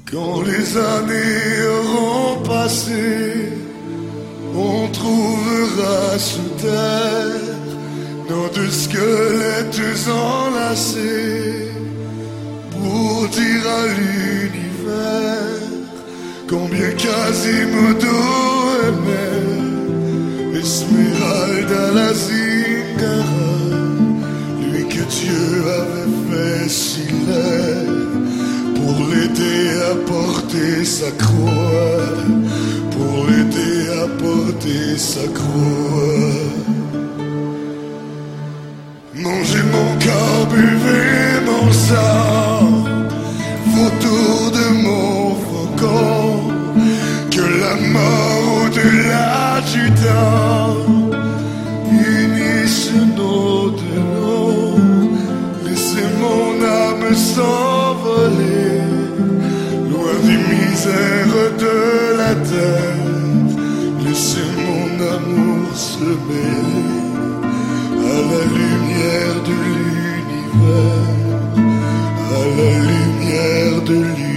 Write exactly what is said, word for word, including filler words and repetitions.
Quand les années auront passé, on trouvera sous terre nos deux squelettes enlacés pour dire à l'univers combien Quasimodo aimait Esmeralda la Zingara, lui que Dieu avait fait si laid pour l'aider à porter sa croix, pour l'aider à porter sa croix. Mangez mon corps, buvez mon sang, vautour de mon faucon, que la mort au-delà du temps unisse nos deux noms. Laissez mon âme s'envoler loin des misères de la terre. Laissez mon amour se mêler à la lumière de l'univers, à la lumière de l'univers.